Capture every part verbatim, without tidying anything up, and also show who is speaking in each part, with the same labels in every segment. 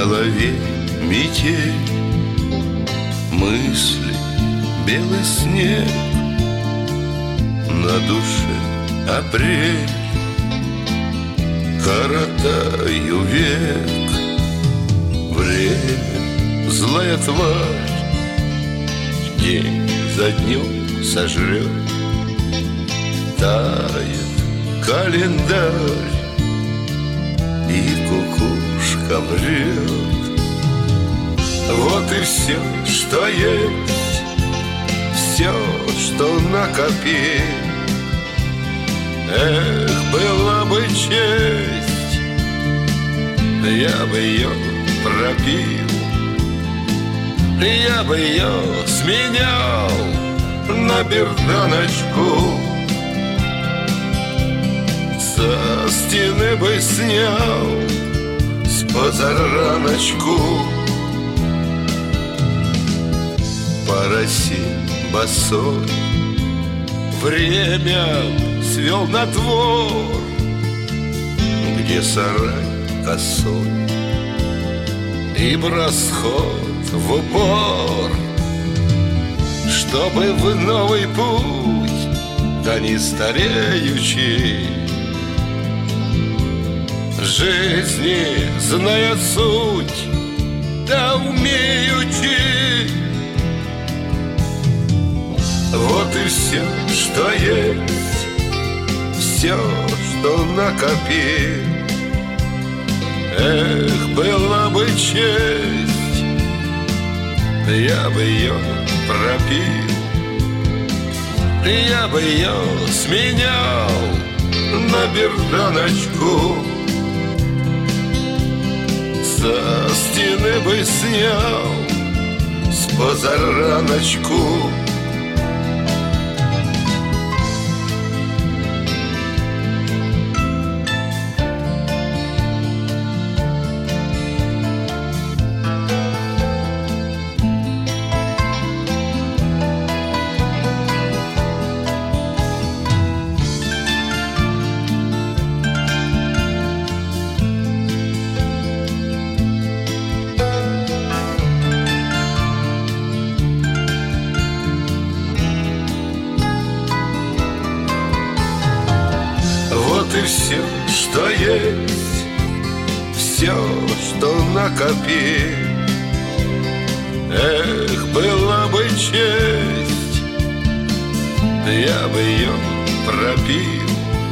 Speaker 1: голове метель, мысли белый снег, на душе апрель, коротаю век. Время злая тварь, день за днем сожрет. Тает календарь, и кукушка врет. Вот и все, что есть, все, что накопил. Эх, была бы честь, я бы ее пропил. Я бы ее сменял на берданочку, со стены бы снял с позараночку. По росе босой время свел на двор, где сарай косой и расход в упор, чтобы в новый путь, да не стареючи, жизни зная суть, да умеючи. Вот и все, что есть, все, что накопил. Эх, была бы честь, я бы ее пропил. Я бы ее сменял на берданочку, со стены бы снял с позараночку. И все, что есть, все, что накопил. Эх, была бы честь, я бы ее пропил.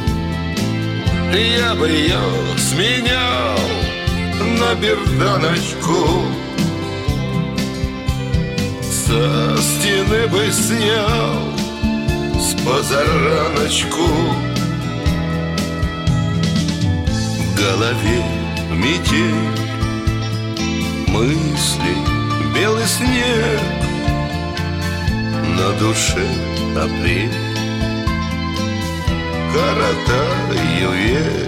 Speaker 1: Я бы ее сменял на берданочку, со стены бы снял с позараночку. В голове метель, мысли белый снег, на душе апрель, коротаю век.